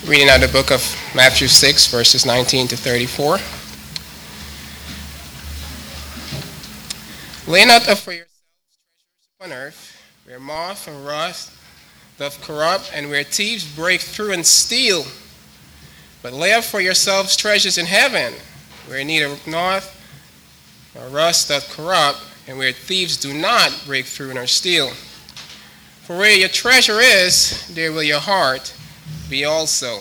Reading out the book of Matthew 6, verses 19 to 34. Lay not up for yourselves treasures upon earth, where moth and rust doth corrupt, and where thieves break through and steal. But lay up for yourselves treasures in heaven, where neither moth nor rust doth corrupt, and where thieves do not break through nor steal. For where your treasure is, there will your heart be also.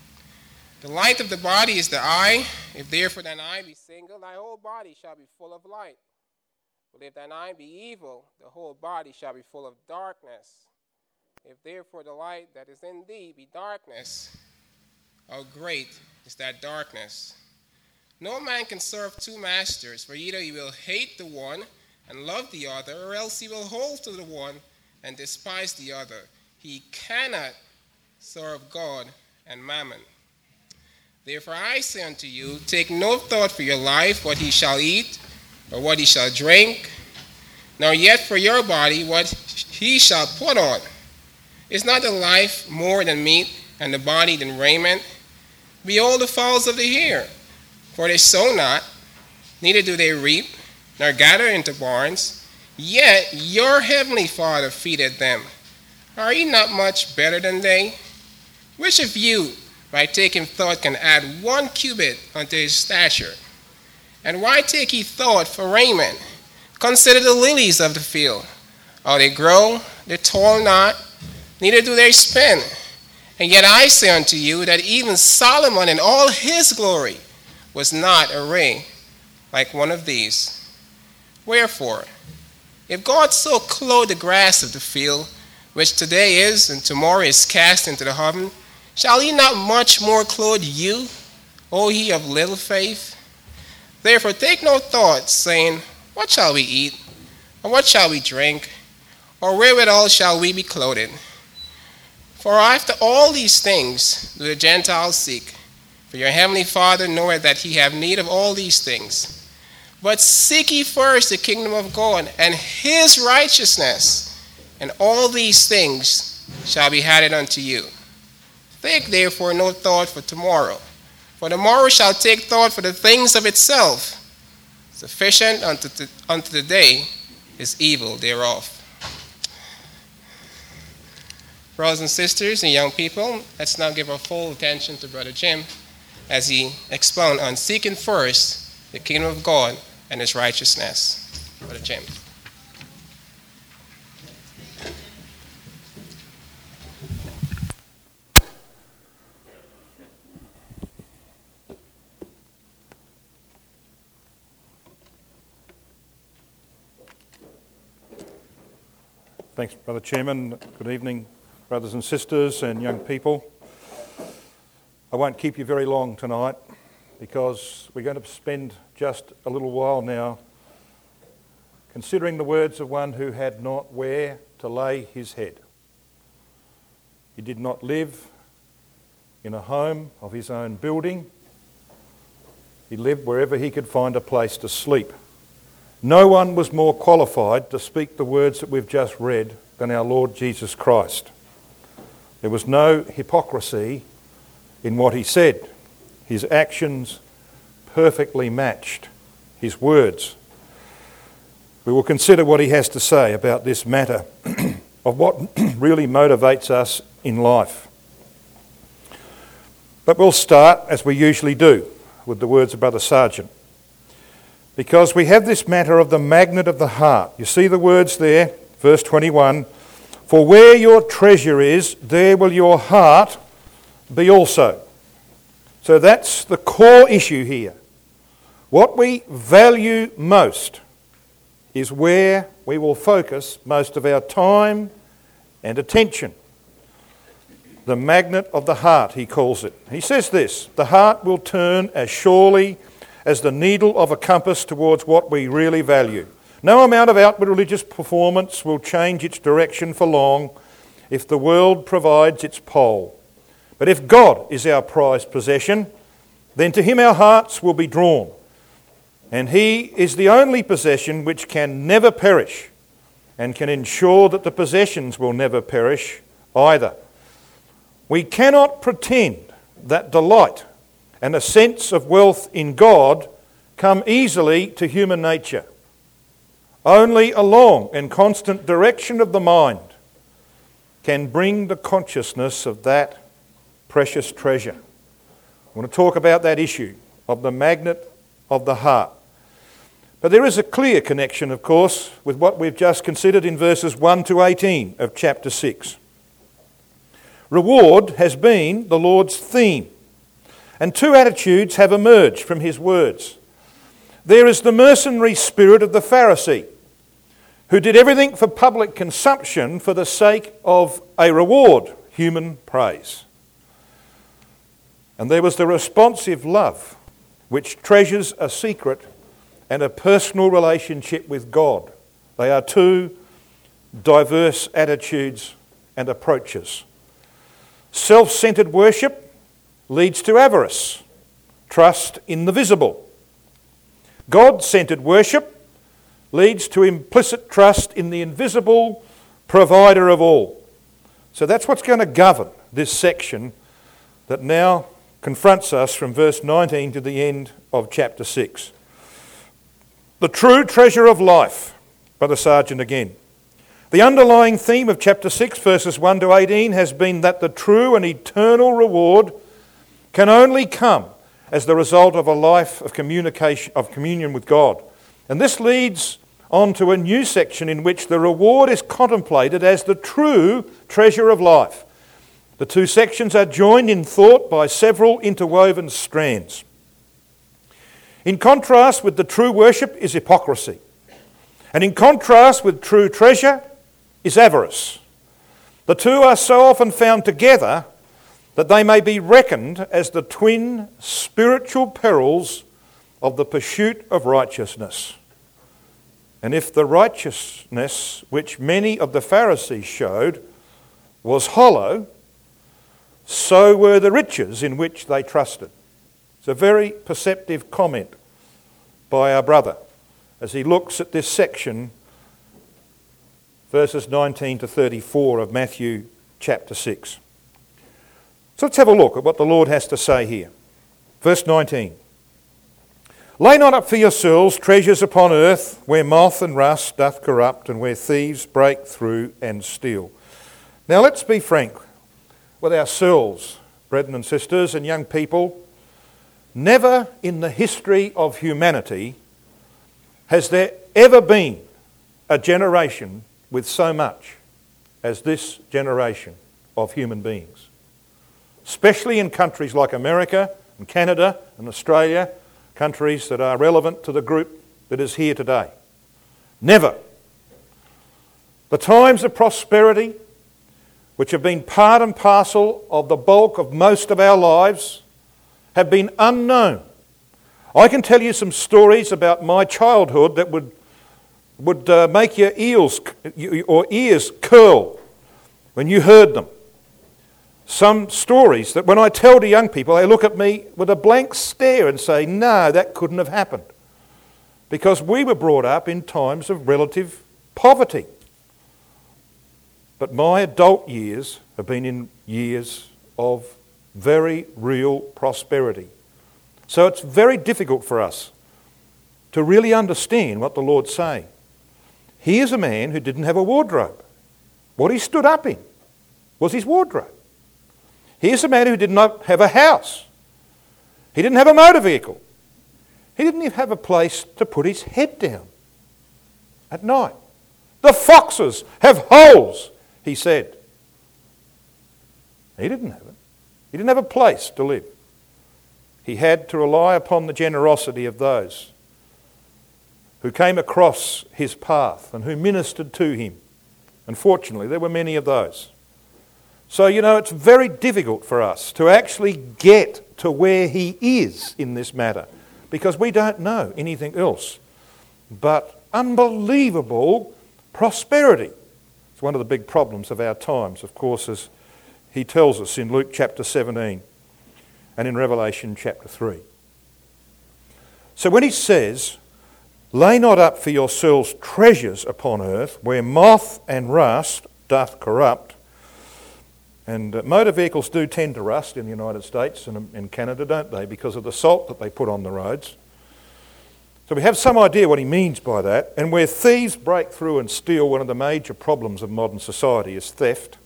The light of the body is the eye. If therefore thine eye be single, thy whole body shall be full of light. But if thine eye be evil, the whole body shall be full of darkness. If therefore the light that is in thee be darkness, how great is that darkness? No man can serve two masters, for either he will hate the one and love the other, or else he will hold to the one and despise the other. He cannot serve God and mammon. Therefore I say unto you, take no thought for your life, what he shall eat, or what he shall drink, nor yet for your body, what he shall put on. Is not the life more than meat, and the body than raiment? Behold the fowls of the air, for they sow not, neither do they reap, nor gather into barns, yet your heavenly Father feedeth them. Are ye not much better than they? Which of you, by taking thought, can add 1 cubit unto his stature? And why take ye thought for raiment? Consider the lilies of the field, how they grow, they toil not, neither do they spin. And yet I say unto you that even Solomon in all his glory was not arrayed like one of these. Wherefore, if God so clothe the grass of the field, which today is and tomorrow is cast into the oven, shall he not much more clothe you, O ye of little faith? Therefore take no thought, saying, what shall we eat? Or what shall we drink? Or wherewithal shall we be clothed? For after all these things do the Gentiles seek. For your heavenly Father knoweth that ye have need of all these things. But seek ye first the kingdom of God and his righteousness, and all these things shall be added unto you. Take therefore no thought for tomorrow, for tomorrow shall take thought for the things of itself. Sufficient unto the day is evil thereof. Brothers and sisters and young people, let's now give our full attention to Brother Jim as he expounds on seeking first the kingdom of God and his righteousness. Brother Jim. Thanks, Brother Chairman. Good evening, brothers and sisters and young people. I won't keep you very long tonight because we're going to spend just a little while now considering the words of one who had not where to lay his head. He did not live in a home of his own building. He lived wherever he could find a place to sleep. No one was more qualified to speak the words that we've just read than our Lord Jesus Christ. There was no hypocrisy in what he said. His actions perfectly matched his words. We will consider what he has to say about this matter of what really motivates us in life. But we'll start, as we usually do, with the words of Brother Sargent. Because we have this matter of the magnet of the heart. You see the words there, verse 21. For where your treasure is, there will your heart be also. So that's the core issue here. What we value most is where we will focus most of our time and attention. The magnet of the heart, he calls it. He says this, the heart will turn as surely as the needle of a compass towards what we really value. No amount of outward religious performance will change its direction for long if the world provides its pole. But if God is our prized possession, then to him our hearts will be drawn. And he is the only possession which can never perish and can ensure that the possessions will never perish either. We cannot pretend that delight and a sense of wealth in God come easily to human nature. Only a long and constant direction of the mind can bring the consciousness of that precious treasure. I want to talk about that issue of the magnet of the heart. But there is a clear connection, of course, with what we've just considered in verses 1 to 18 of chapter 6. Reward has been the Lord's theme, and two attitudes have emerged from his words. There is the mercenary spirit of the Pharisee, who did everything for public consumption for the sake of a reward, human praise. And there was the responsive love, which treasures a secret and a personal relationship with God. They are two diverse attitudes and approaches. Self-centered worship leads to avarice, trust in the visible. God-centered worship leads to implicit trust in the invisible provider of all. So that's what's going to govern this section that now confronts us from verse 19 to the end of chapter 6. The true treasure of life, Brother Sargent again. The underlying theme of chapter 6, verses 1 to 18, has been that the true and eternal reward can only come as the result of a life of communion with God. And this leads on to a new section in which the reward is contemplated as the true treasure of life. The two sections are joined in thought by several interwoven strands. In contrast with the true worship is hypocrisy. And in contrast with true treasure is avarice. The two are so often found together that they may be reckoned as the twin spiritual perils of the pursuit of righteousness. And if the righteousness which many of the Pharisees showed was hollow, so were the riches in which they trusted. It's a very perceptive comment by our brother as he looks at this section, verses 19 to 34 of Matthew chapter 6. So let's have a look at what the Lord has to say here. Verse 19. Lay not up for yourselves treasures upon earth, where moth and rust doth corrupt, and where thieves break through and steal. Now let's be frank with ourselves, brethren and sisters and young people. Never in the history of humanity has there ever been a generation with so much as this generation of human beings. Especially in countries like America and Canada and Australia, countries that are relevant to the group that is here today. Never. The times of prosperity, which have been part and parcel of the bulk of most of our lives, have been unknown. I can tell you some stories about my childhood that would make your ears curl when you heard them. Some stories that when I tell to young people, they look at me with a blank stare and say, no, that couldn't have happened. Because we were brought up in times of relative poverty. But my adult years have been in years of very real prosperity. So it's very difficult for us to really understand what the Lord's saying. Here's a man who didn't have a wardrobe. What he stood up in was his wardrobe. Here's a man who did not have a house. He didn't have a motor vehicle. He didn't even have a place to put his head down at night. The foxes have holes, he said. He didn't have it. He didn't have a place to live. He had to rely upon the generosity of those who came across his path and who ministered to him. Unfortunately, there were many of those. So, it's very difficult for us to actually get to where he is in this matter because we don't know anything else but unbelievable prosperity. It's one of the big problems of our times, of course, as he tells us in Luke chapter 17 and in Revelation chapter 3. So when he says, lay not up for yourselves treasures upon earth, where moth and rust doth corrupt, And motor vehicles do tend to rust in the United States and in Canada, don't they, because of the salt that they put on the roads. So we have some idea what he means by that. And where thieves break through and steal, one of the major problems of modern society is theft.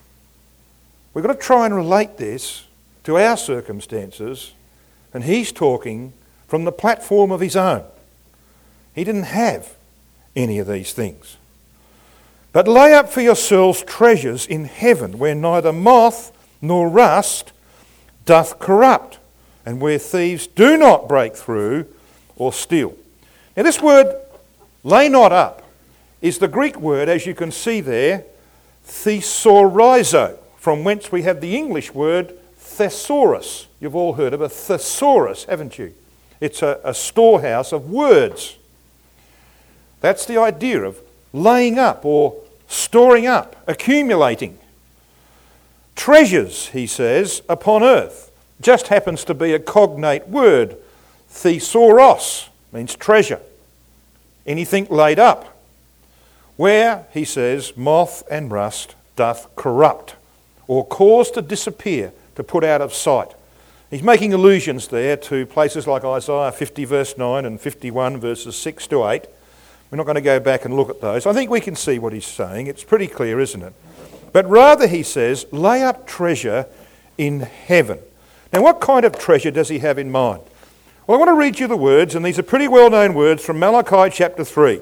We've got to try and relate this to our circumstances, and he's talking from the platform of his own. He didn't have any of these things. But lay up for yourselves treasures in heaven, where neither moth nor rust doth corrupt, and where thieves do not break through or steal. Now this word, lay not up, is the Greek word, as you can see there, thesaurizo, from whence we have the English word thesaurus. You've all heard of a thesaurus, haven't you? It's a storehouse of words. That's the idea of laying up or storing up, accumulating. Treasures, he says, upon earth. Just happens to be a cognate word. Thesauros means treasure. Anything laid up. Where, he says, moth and rust doth corrupt, or cause to disappear, to put out of sight. He's making allusions there to places like Isaiah 50 verse 9 and 51 verses 6 to 8. We're not going to go back and look at those. I think we can see what he's saying. It's pretty clear, isn't it? But rather, he says, lay up treasure in heaven. Now, what kind of treasure does he have in mind? Well, I want to read you the words, and these are pretty well-known words from Malachi chapter 3.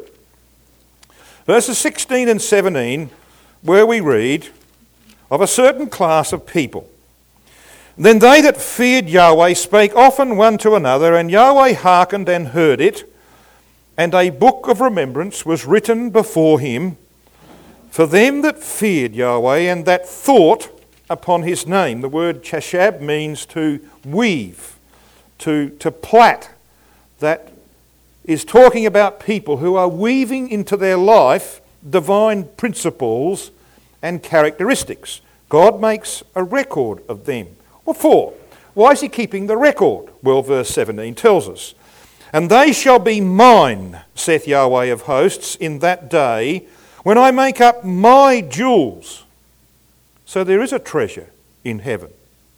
Verses 16 and 17, where we read of a certain class of people. Then they that feared Yahweh spake often one to another, and Yahweh hearkened and heard it. And a book of remembrance was written before him for them that feared Yahweh and that thought upon his name. The word chashab means to weave, to plait. That is talking about people who are weaving into their life divine principles and characteristics. God makes a record of them. What for? Why is he keeping the record? Well, verse 17 tells us. And they shall be mine, saith Yahweh of hosts, in that day, when I make up my jewels. So there is a treasure in heaven.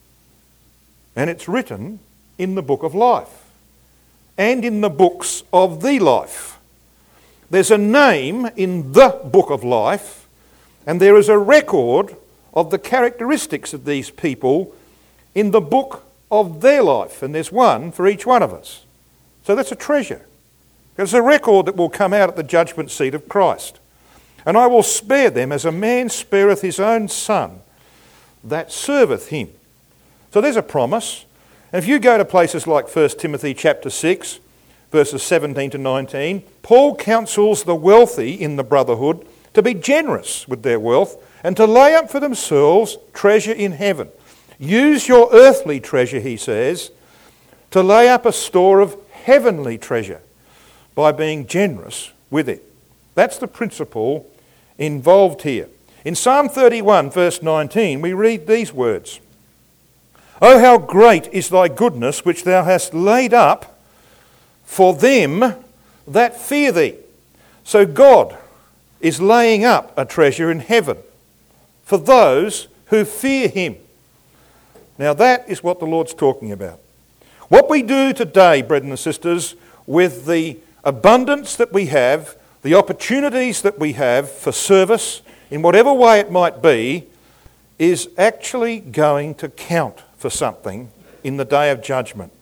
And it's written in the book of life. And in the books of the life. There's a name in the book of life, and there is a record of the characteristics of these people in the book of their life. And there's one for each one of us. So that's a treasure. It's a record that will come out at the judgment seat of Christ. And I will spare them as a man spareth his own son that serveth him. So there's a promise. And if you go to places like 1 Timothy chapter 6, verses 17 to 19, Paul counsels the wealthy in the brotherhood to be generous with their wealth and to lay up for themselves treasure in heaven. Use your earthly treasure, he says, to lay up a store of heavenly treasure by being generous with it. That's the principle involved here. In Psalm 31 verse 19 we read these words. Oh, how great is thy goodness which thou hast laid up for them that fear thee. So God is laying up a treasure in heaven for those who fear him. Now that is what the Lord's talking about. What we do today, brethren and sisters, with the abundance that we have, the opportunities that we have for service, in whatever way it might be, is actually going to count for something in the day of judgment.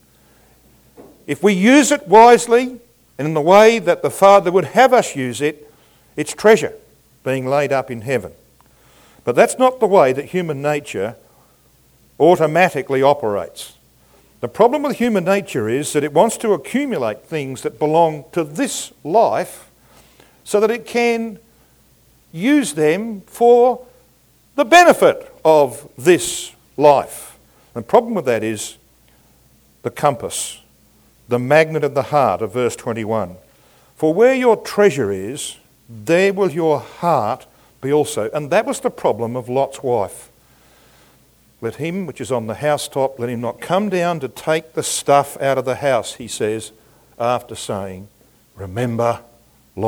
If we use it wisely and in the way that the Father would have us use it, it's treasure being laid up in heaven. But that's not the way that human nature automatically operates. The problem with human nature is that it wants to accumulate things that belong to this life so that it can use them for the benefit of this life. The problem with that is the compass, the magnet of the heart of verse 21. For where your treasure is, there will your heart be also. And that was the problem of Lot's wife. Let him which is on the housetop, let him not come down to take the stuff out of the house, he says, after saying, remember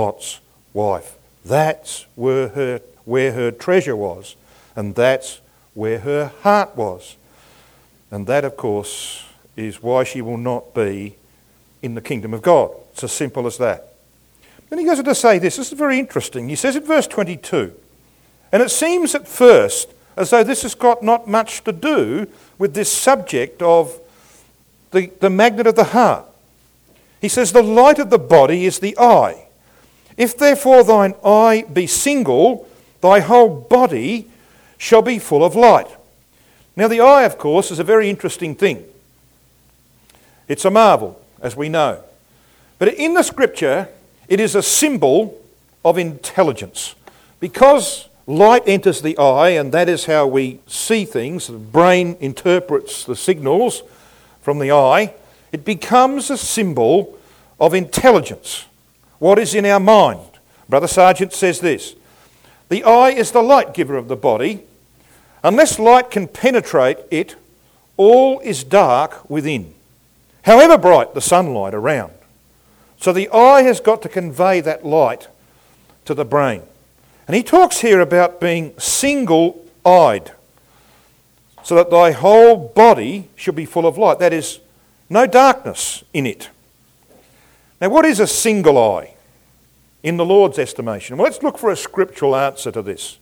Lot's wife. That's where her treasure was, and that's where her heart was. And that, of course, is why she will not be in the kingdom of God. It's as simple as that. Then he goes on to say this is very interesting. He says in verse 22, and it seems at first as though this has got not much to do with this subject of the magnet of the heart. He says, the light of the body is the eye. If therefore thine eye be single, thy whole body shall be full of light. Now the eye, of course, is a very interesting thing. It's a marvel, as we know. But in the Scripture, it is a symbol of intelligence. Because light enters the eye, and that is how we see things, the brain interprets the signals from the eye, it becomes a symbol of intelligence. What is in our mind? Brother Sargent says this, the eye is the light giver of the body. Unless light can penetrate it, all is dark within, however bright the sunlight around. So the eye has got to convey that light to the brain. And he talks here about being single-eyed, so that thy whole body should be full of light. That is, no darkness in it. Now, what is a single eye in the Lord's estimation? Well, let's look for a scriptural answer to this.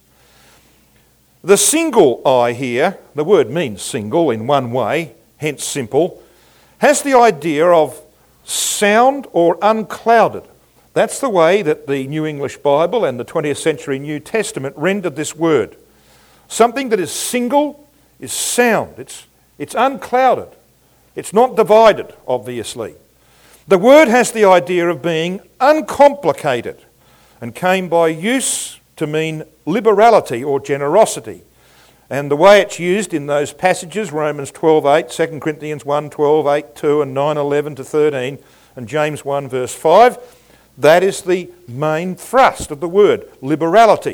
The single eye here, the word means single in one way, hence simple, has the idea of sound or unclouded. That's the way that the New English Bible and the 20th century New Testament rendered this word. Something that is single is sound. It's unclouded. It's not divided, obviously. The word has the idea of being uncomplicated and came by use to mean liberality or generosity. And the way it's used in those passages, Romans 12:8, 2 Corinthians 1:12, 8:2 and 9:11 to 13, and James 1 verse 5, that is the main thrust of the word, liberality.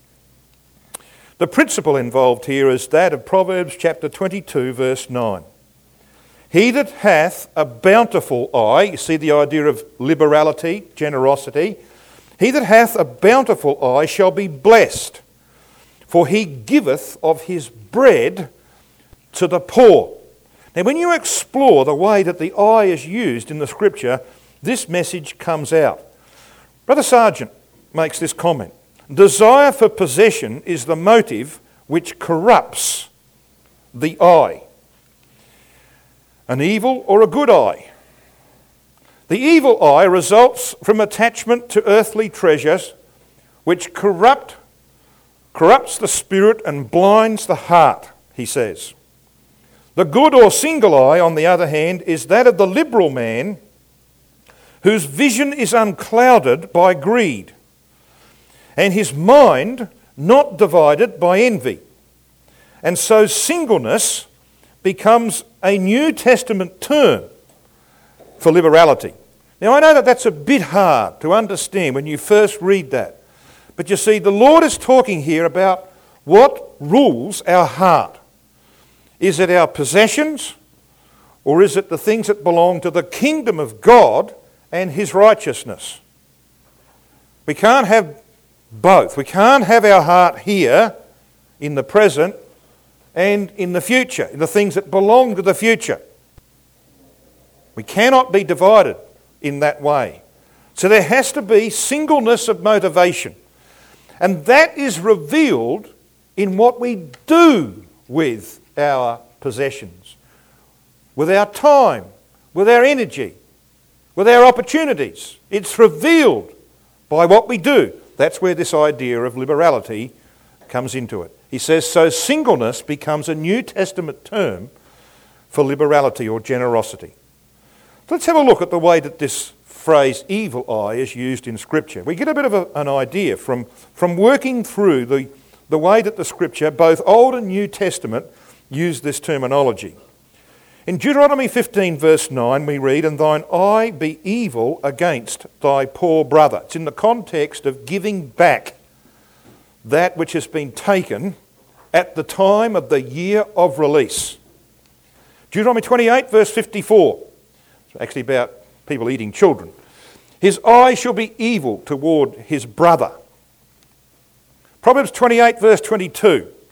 The principle involved here is that of Proverbs chapter 22 verse 9. He that hath a bountiful eye, you see the idea of liberality, generosity, he that hath a bountiful eye shall be blessed, for he giveth of his bread to the poor. Now when you explore the way that the eye is used in the Scripture, this message comes out. Brother Sargent makes this comment. Desire for possession is the motive which corrupts the eye. An evil or a good eye. The evil eye results from attachment to earthly treasures which corrupts the spirit and blinds the heart, he says. The good or single eye, on the other hand, is that of the liberal man whose vision is unclouded by greed and his mind not divided by envy. And so singleness becomes a New Testament term for liberality. Now I know that that's a bit hard to understand when you first read that. But you see, the Lord is talking here about what rules our heart. Is it our possessions, or is it the things that belong to the kingdom of God and His righteousness? We can't have both. We can't have our heart here in the present and in the future, in the things that belong to the future. We cannot be divided in that way. So there has to be singleness of motivation. And that is revealed in what we do with our possessions, with our time, with our energy, with our opportunities. It's revealed by what we do. That's where this idea of liberality comes into it. He says, so singleness becomes a New Testament term for liberality or generosity. So let's have a look at the way that this phrase evil eye is used in Scripture. We get a bit of an idea from working through the way that the Scripture, both Old and New Testament, use this terminology. In Deuteronomy 15 verse 9 we read, and thine eye be evil against thy poor brother. It's in the context of giving back that which has been taken at the time of the year of release. Deuteronomy 28 verse 54. It's actually about people eating children. His eye shall be evil toward his brother. Proverbs 28 verse 22.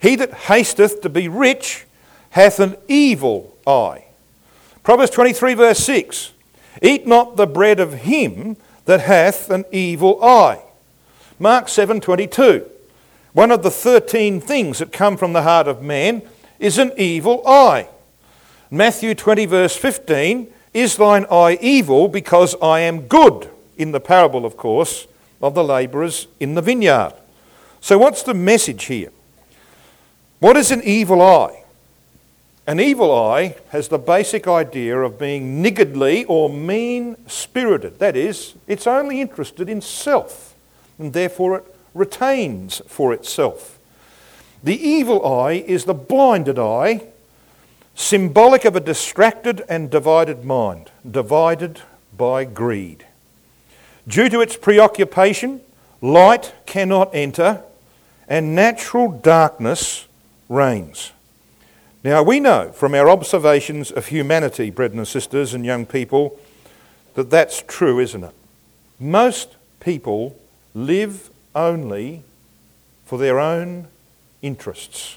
He that hasteth to be rich hath an evil eye. Proverbs 23 verse 6. Eat not the bread of him that hath an evil eye. Mark 7:22. One of the 13 things that come from the heart of man is an evil eye. Matthew 20 verse 15. Is thine eye evil because I am good? In the parable, of course, of the labourers in the vineyard. So what's the message here? What is an evil eye? An evil eye has the basic idea of being niggardly or mean-spirited. That is, it's only interested in self, and therefore it retains for itself. The evil eye is the blinded eye, symbolic of a distracted and divided mind, divided by greed. Due to its preoccupation, light cannot enter, and natural darkness reigns. Now, we know from our observations of humanity, brethren and sisters and young people, that that's true, isn't it? Most people live only for their own interests.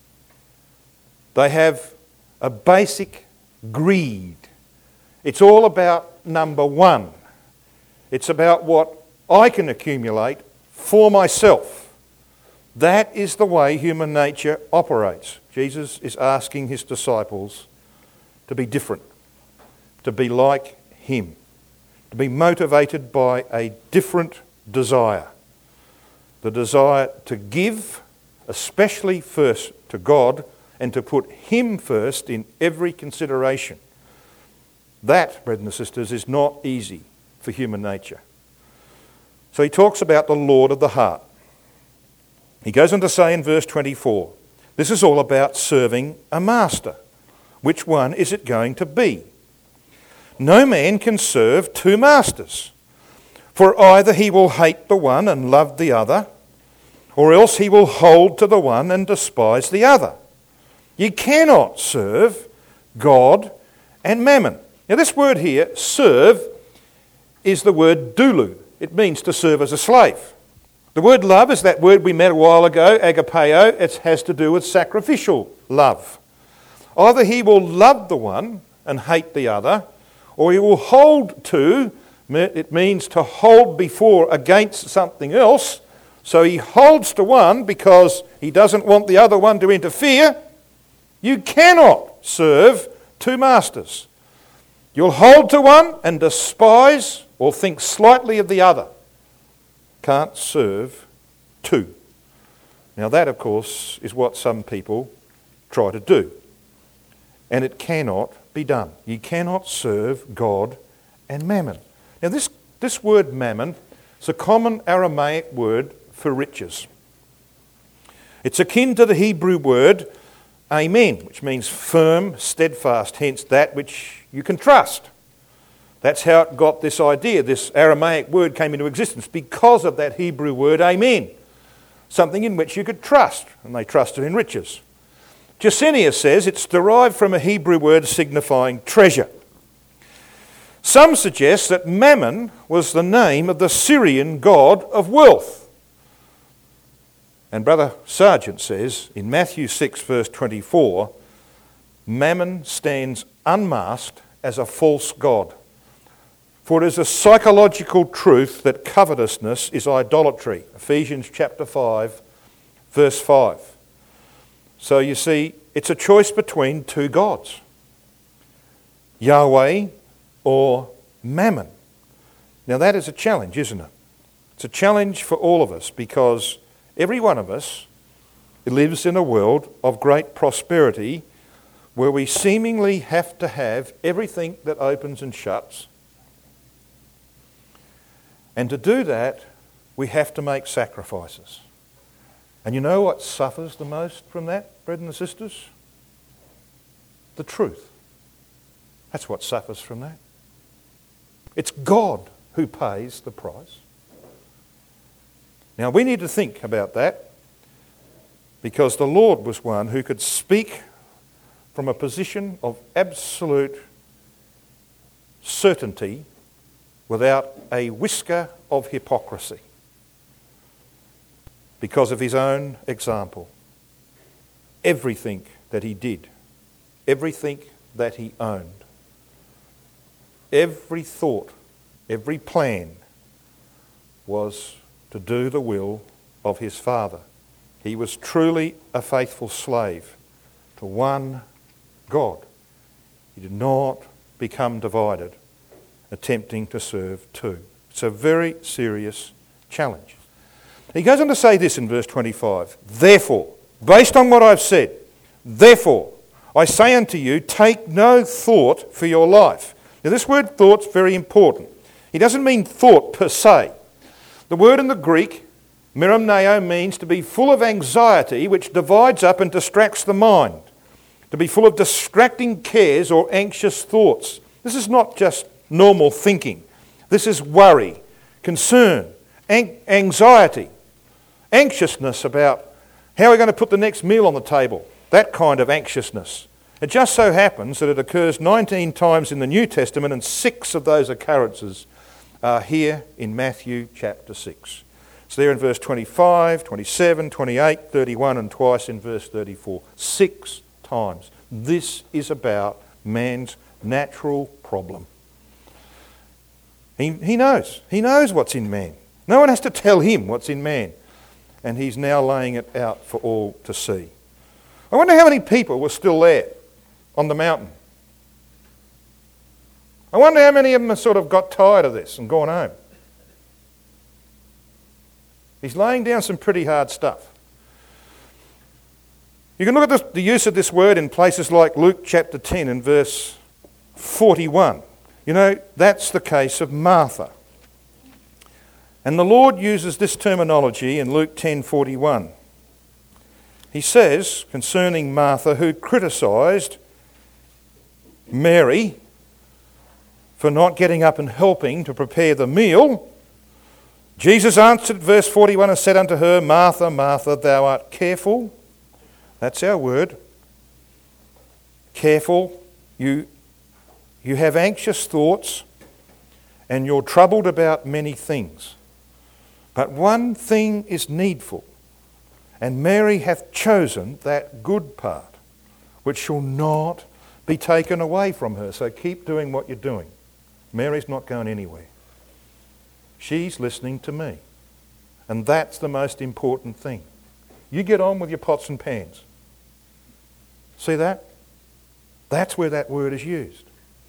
They have a basic greed. It's all about number one. It's about what I can accumulate for myself. That is the way human nature operates. Jesus is asking his disciples to be different, to be like him, to be motivated by a different desire. The desire to give, especially first to God, and to put him first in every consideration. That, brethren and sisters, is not easy for human nature. So he talks about the Lord of the heart. He goes on to say in verse 24, this is all about serving a master. Which one is it going to be? No man can serve two masters, for either he will hate the one and love the other, or else he will hold to the one and despise the other. You cannot serve God and mammon. Now this word here, serve, is the word doulou. It means to serve as a slave. The word love is that word we met a while ago, agapeo. It has to do with sacrificial love. Either he will love the one and hate the other, or he will hold to, it means to hold before against something else. So he holds to one because he doesn't want the other one to interfere. You cannot serve two masters. You'll hold to one and despise or think slightly of the other. Can't serve two. Now that, of course, is what some people try to do. And it cannot be done. You cannot serve God and mammon. Now this word mammon is a common Aramaic word for riches. It's akin to the Hebrew word amen, which means firm, steadfast, hence that which you can trust. That's how it got this idea. This Aramaic word came into existence because of that Hebrew word amen, something in which you could trust, and they trusted in riches. Gesenius says it's derived from a Hebrew word signifying treasure. Some suggest that Mammon was the name of the Syrian god of wealth. And Brother Sargent says in Matthew 6 verse 24, Mammon stands unmasked as a false god. For it is a psychological truth that covetousness is idolatry. Ephesians chapter 5 verse 5. So you see, it's a choice between two gods. Yahweh or Mammon. Now that is a challenge, isn't it? It's a challenge for all of us because every one of us lives in a world of great prosperity where we seemingly have to have everything that opens and shuts. And to do that, we have to make sacrifices. And you know what suffers the most from that, brethren and sisters? The truth. That's what suffers from that. It's God who pays the price. Now we need to think about that because the Lord was one who could speak from a position of absolute certainty without a whisker of hypocrisy because of his own example. everything that he did, everything that he owned, every thought, every plan was to do the will of his Father. He was truly a faithful slave to one God. He did not become divided, attempting to serve two. It's a very serious challenge. He goes on to say this in verse 25. Therefore, based on what I've said, therefore, I say unto you, take no thought for your life. Now this word thought's very important. He doesn't mean thought per se. The word in the Greek, merimneo, means to be full of anxiety which divides up and distracts the mind. To be full of distracting cares or anxious thoughts. This is not just normal thinking. This is worry, concern, anxiety, anxiousness about how we're going to put the next meal on the table. That kind of anxiousness. It just so happens that it occurs 19 times in the New Testament, and 6 of those occurrences are here in Matthew chapter 6. It's there in verse 25, 27, 28, 31 and twice in verse 34. 6 times. This is about man's natural problem. He knows. He knows what's in man. No one has to tell him what's in man. And he's now laying it out for all to see. I wonder how many people were still there on the mountain. I wonder how many of them have sort of got tired of this and gone home. He's laying down some pretty hard stuff. You can look at the use of this word in places like Luke chapter 10 and verse 41. You know, that's the case of Martha. And the Lord uses this terminology in Luke 10:41. He says, concerning Martha, who criticised Mary for not getting up and helping to prepare the meal, Jesus answered, verse 41, and said unto her, Martha, Martha, thou art careful. That's our word. Careful. You have anxious thoughts, and you're troubled about many things. But one thing is needful, and Mary hath chosen that good part, which shall not be taken away from her. So keep doing what you're doing. Mary's not going anywhere. She's listening to me. And that's the most important thing. You get on with your pots and pans. See that? That's where that word is used.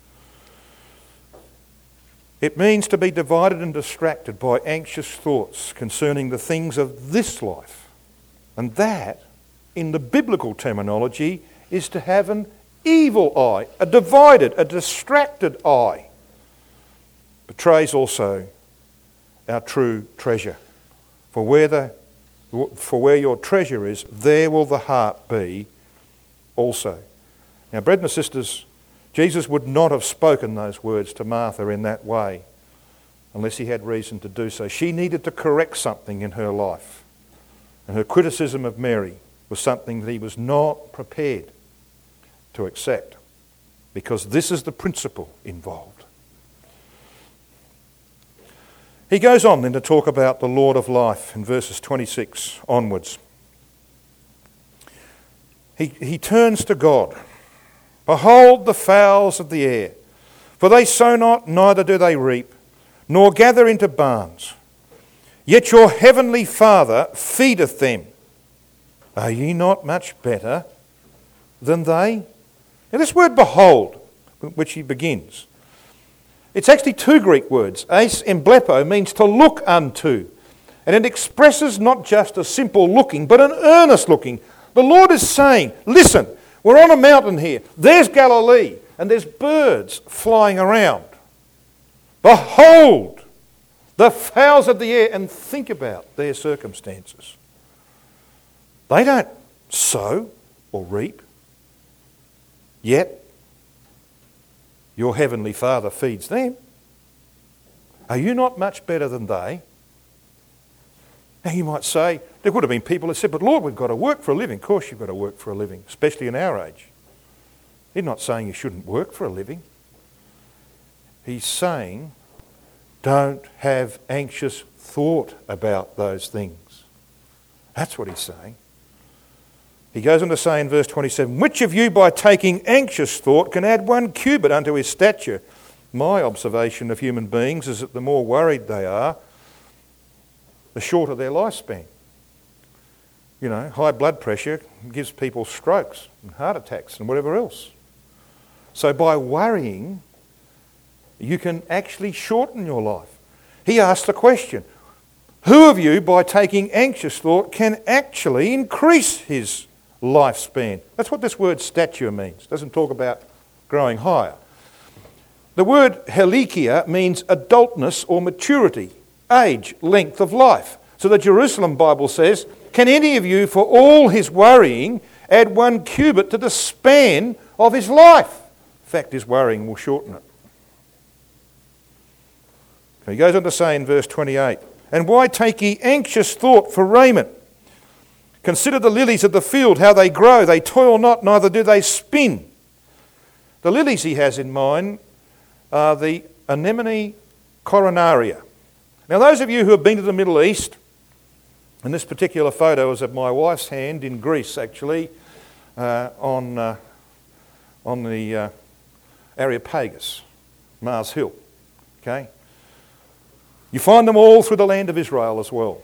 It means to be divided and distracted by anxious thoughts concerning the things of this life. And that, in the biblical terminology, is to have an evil eye, a divided, a distracted eye. Betrays also our true treasure. For where your treasure is, there will the heart be also. Now, brethren and sisters, Jesus would not have spoken those words to Martha in that way unless he had reason to do so. She needed to correct something in her life. And her criticism of Mary was something that he was not prepared to accept, because this is the principle involved. He goes on then to talk about the Lord of life in verses 26 onwards. He turns to God. Behold the fowls of the air, for they sow not, neither do they reap, nor gather into barns. Yet your heavenly Father feedeth them. Are ye not much better than they? Now this word behold, which he begins, it's actually 2 Greek words. Eis emblepo means to look unto. And it expresses not just a simple looking, but an earnest looking. The Lord is saying, listen, we're on a mountain here. There's Galilee, and there's birds flying around. Behold the fowls of the air, and think about their circumstances. They don't sow or reap, yet your heavenly Father feeds them. Are you not much better than they? Now you might say, there would have been people that said, but Lord, we've got to work for a living. Of course you've got to work for a living, especially in our age. He's not saying you shouldn't work for a living. He's saying, don't have anxious thought about those things. That's what he's saying. He goes on to say in verse 27, which of you by taking anxious thought can add 1 cubit unto his stature? My observation of human beings is that the more worried they are, the shorter their lifespan. You know, high blood pressure gives people strokes and heart attacks and whatever else. So by worrying, you can actually shorten your life. He asked the question, who of you by taking anxious thought can actually increase his lifespan? That's what this word stature means. It doesn't talk about growing higher. The word helikia means adultness or maturity, age, length of life. So the Jerusalem Bible says, can any of you, for all his worrying, add 1 cubit to the span of his life? In fact, his worrying will shorten it. He goes on to say in verse 28, and why take ye anxious thought for raiment? Consider the lilies of the field, how they grow. They toil not, neither do they spin. The lilies he has in mind are the Anemone coronaria. Now those of you who have been to the Middle East, and this particular photo is of my wife's hand in Greece actually, on the Areopagus, Mars Hill. Okay? You find them all through the land of Israel as well.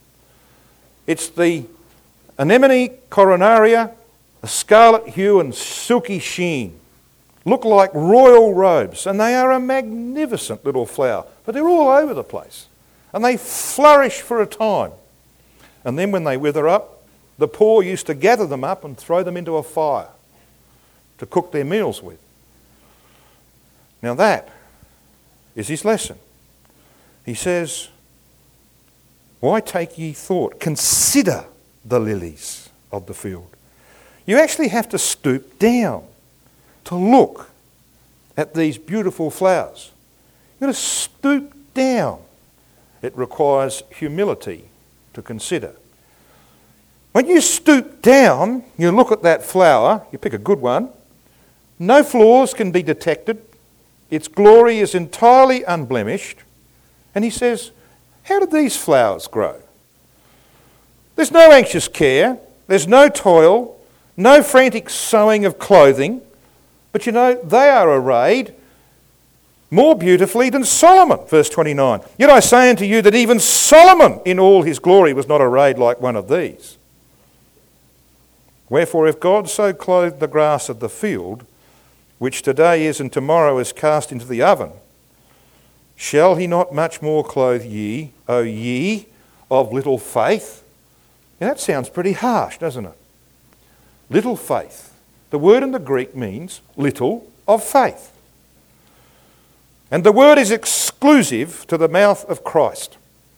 It's the Anemone coronaria, a scarlet hue and silky sheen. Look like royal robes, and they are a magnificent little flower, but they're all over the place. And they flourish for a time. And then when they wither up, the poor used to gather them up and throw them into a fire to cook their meals with. Now that is his lesson. He says, why take ye thought? Consider the lilies of the field. You actually have to stoop down to look at these beautiful flowers. You've got to stoop down. It requires humility to consider. When you stoop down, you look at that flower, you pick a good one, no flaws can be detected, its glory is entirely unblemished, and he says, how did these flowers grow? There's no anxious care, there's no toil, no frantic sewing of clothing, but you know, they are arrayed more beautifully than Solomon, verse 29. Yet I say unto you that even Solomon in all his glory was not arrayed like one of these. Wherefore if God so clothed the grass of the field, which today is and tomorrow is cast into the oven, shall he not much more clothe ye, O ye of little faith? Now that sounds pretty harsh, doesn't it? Little faith. The word in the Greek means little of faith. And the word is exclusive to the mouth of Christ.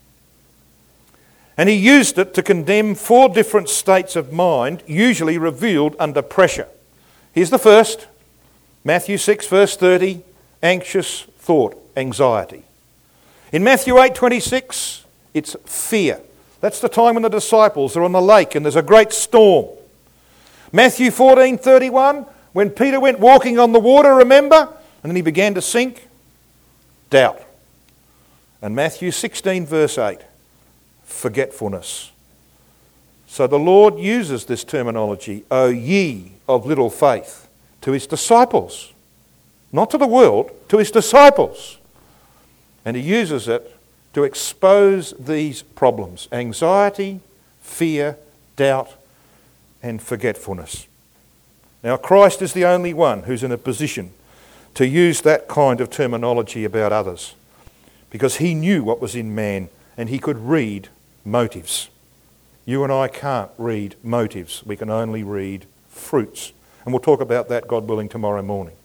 And he used it to condemn 4 different states of mind, usually revealed under pressure. Here's the first, Matthew 6 verse 30, anxious thought, anxiety. In Matthew 8:26, it's fear. That's the time when the disciples are on the lake and there's a great storm. Matthew 14:31, when Peter went walking on the water, remember? And then he began to sink. Doubt. And Matthew 16 verse 8, forgetfulness. So the Lord uses this terminology, O ye of little faith, to his disciples. Not to the world, to his disciples. And he uses it to expose these problems, anxiety, fear, doubt, and forgetfulness. Now Christ is the only one who's in a position to use that kind of terminology about others, because he knew what was in man and he could read motives. You and I can't read motives. We can only read fruits. And we'll talk about that, God willing, tomorrow morning.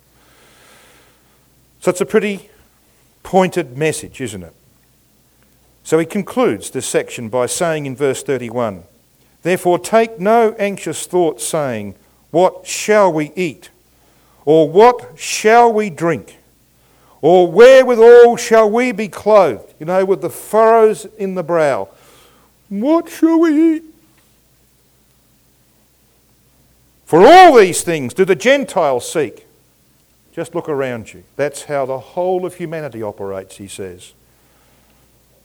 So it's a pretty pointed message, isn't it? So he concludes this section by saying in verse 31, therefore take no anxious thought saying, what shall we eat? Or what shall we drink? Or wherewithal shall we be clothed? You know, with the furrows in the brow. What shall we eat? For all these things do the Gentiles seek. Just look around you. That's how the whole of humanity operates, he says.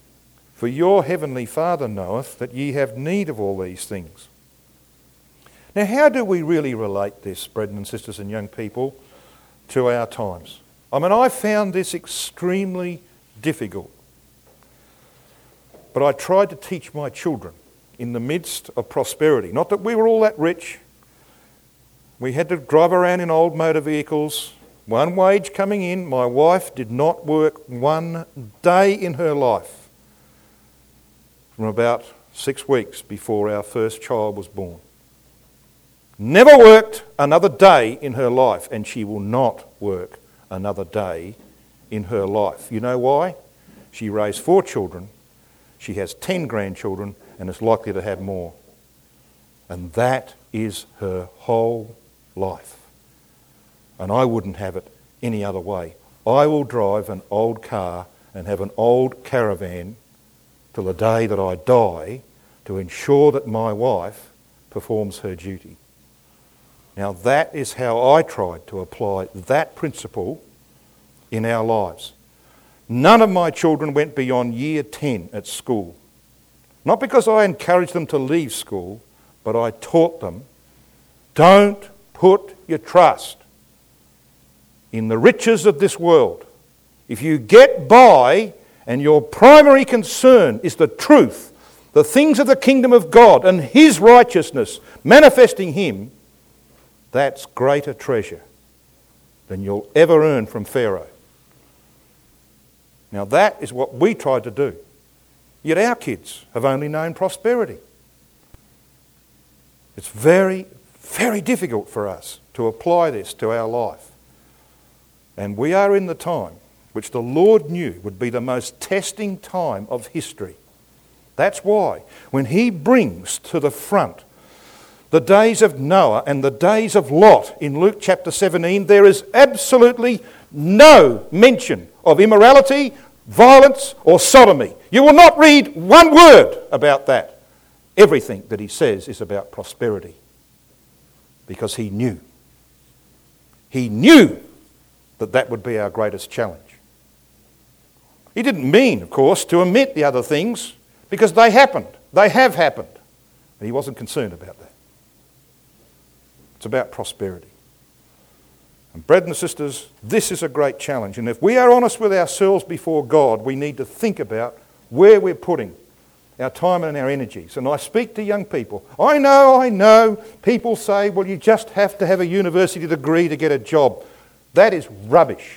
For your heavenly Father knoweth that ye have need of all these things. Now, how do we really relate this, brethren and sisters and young people, to our times? I mean, I found this extremely difficult. But I tried to teach my children in the midst of prosperity. Not that we were all that rich. We had to drive around in old motor vehicles, one wage coming in. My wife did not work one day in her life from about 6 weeks before our first child was born. Never worked another day in her life, and she will not work another day in her life. You know why? She raised 4 children. She has 10 grandchildren and is likely to have more. And that is her whole life. And I wouldn't have it any other way. I will drive an old car and have an old caravan till the day that I die to ensure that my wife performs her duty. Now that is how I tried to apply that principle in our lives. None of my children went beyond year 10 at school. Not because I encouraged them to leave school, but I taught them, don't put your trust in the riches of this world. If you get by and your primary concern is the truth, the things of the kingdom of God and His righteousness, manifesting Him, that's greater treasure than you'll ever earn from Pharaoh. Now that is what we tried to do. Yet our kids have only known prosperity. It's very, very difficult for us to apply this to our life. And we are in the time which the Lord knew would be the most testing time of history. That's why when He brings to the front the days of Noah and the days of Lot in Luke chapter 17, there is absolutely no mention of immorality, violence or sodomy. You will not read one word about that. Everything that he says is about prosperity. Because he knew. He knew that that would be our greatest challenge. He didn't mean, of course, to omit the other things because they happened. They have happened. And he wasn't concerned about that. It's about prosperity. And brethren and sisters, this is a great challenge. And if we are honest with ourselves before God, we need to think about where we're putting our time and our energies. And I speak to young people. I know, people say, well, you just have to have a university degree to get a job. That is rubbish.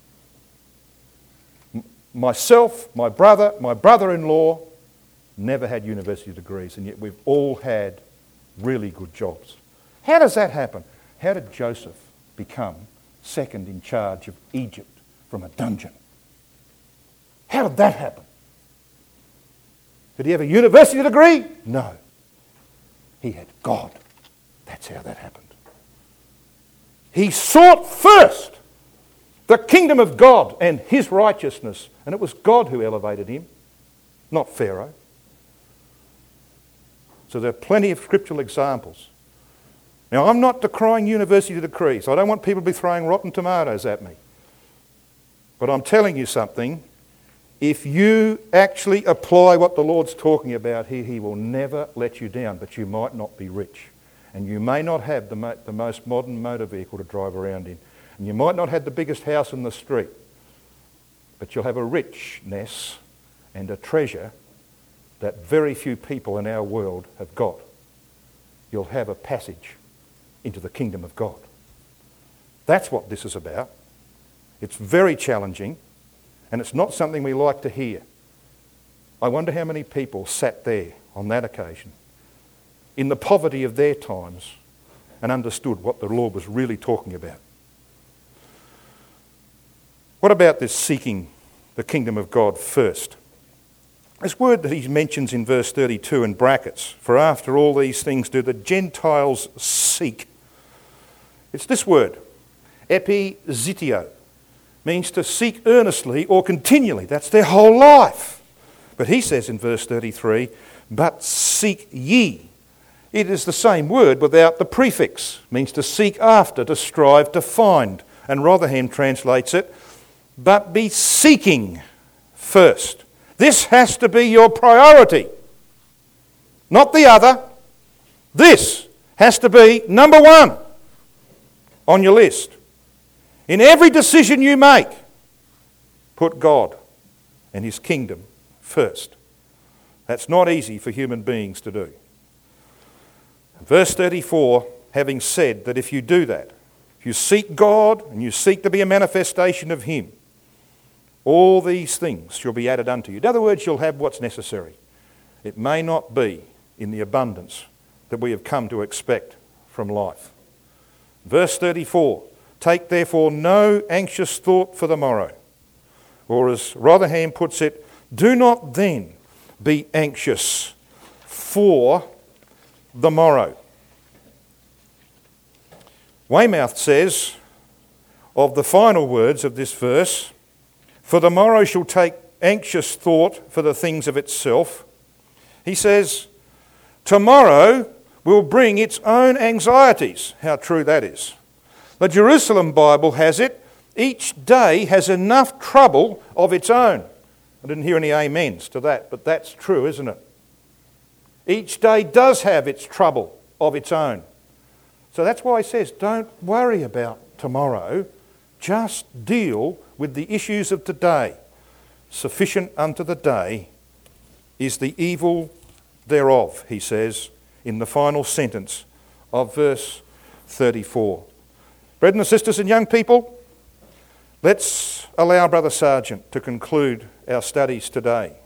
Myself, my brother-in-law never had university degrees, and yet we've all had really good jobs. How does that happen? How did Joseph become second in charge of Egypt from a dungeon? How did that happen? Did he have a university degree? No. He had God. That's how that happened. He sought first the kingdom of God and His righteousness, and it was God who elevated him, not Pharaoh. So there are plenty of scriptural examples. Now, I'm not decrying university degrees. I don't want people to be throwing rotten tomatoes at me. But I'm telling you something. If you actually apply what the Lord's talking about here, He will never let you down. But you might not be rich. And you may not have the most modern motor vehicle to drive around in. And you might not have the biggest house in the street. But you'll have a richness and a treasure that very few people in our world have got. You'll have a passage into the kingdom of God. That's what this is about. It's very challenging, and it's not something we like to hear. I wonder how many people sat there on that occasion in the poverty of their times and understood what the Lord was really talking about. What about this seeking the kingdom of God first? This word that he mentions in verse 32 in brackets, for after all these things do the Gentiles seek. It's this word, epizitio, means to seek earnestly or continually. That's their whole life. But he says in verse 33, but seek ye. It is the same word without the prefix, means to seek after, to strive, to find. And Rotherham translates it, but be seeking first. This has to be your priority, not the other. This has to be number one on your list. In every decision you make, put God and his kingdom first. That's not easy for human beings to do. Verse 34, having said that if you do that, if you seek God and you seek to be a manifestation of him, all these things shall be added unto you. In other words, you'll have what's necessary. It may not be in the abundance that we have come to expect from life. Verse 34, take therefore no anxious thought for the morrow. Or as Rotherham puts it, do not then be anxious for the morrow. Weymouth says of the final words of this verse, for the morrow shall take anxious thought for the things of itself. He says, tomorrow will bring its own anxieties. How true that is. The Jerusalem Bible has it, each day has enough trouble of its own. I didn't hear any amens to that, but that's true, isn't it? Each day does have its trouble of its own. So that's why he says, don't worry about tomorrow, just deal with the issues of today. Sufficient unto the day is the evil thereof, he says in the final sentence of verse 34. Brethren and sisters and young people, let's allow Brother Sargent to conclude our studies today.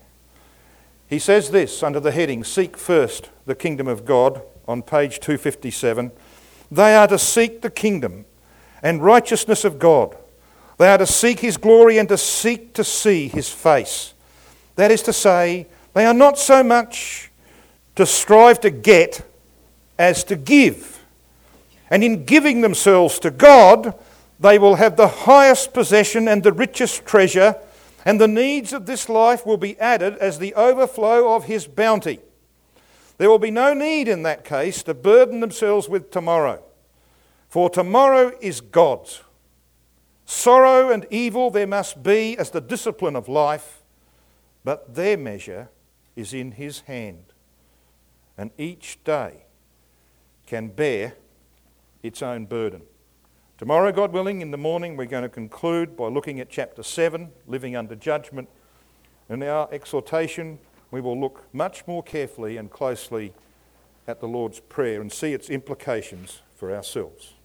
He says this under the heading, Seek First the Kingdom of God, on page 257. They are to seek the kingdom and righteousness of God. They are to seek his glory and to seek to see his face. That is to say, they are not so much to strive to get as to give. And in giving themselves to God, they will have the highest possession and the richest treasure, and the needs of this life will be added as the overflow of his bounty. There will be no need in that case to burden themselves with tomorrow, for tomorrow is God's. Sorrow and evil there must be as the discipline of life, but their measure is in his hand, and each day can bear its own burden. Tomorrow, God willing, in the morning, we're going to conclude by looking at chapter 7, Living Under Judgment. In our exhortation, we will look much more carefully and closely at the Lord's Prayer and see its implications for ourselves.